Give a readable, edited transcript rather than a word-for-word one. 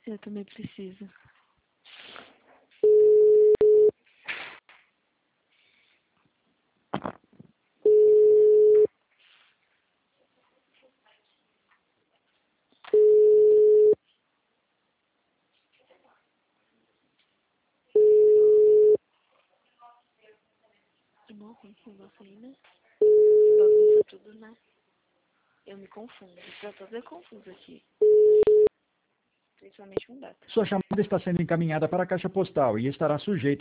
Eu também preciso. É mó ruim esse negócio aí, né? Bagunça tudo, né? Eu me confundo. Pra todos é confuso aqui. Principalmente com data. Sua chamada está sendo encaminhada para a caixa postal e estará sujeita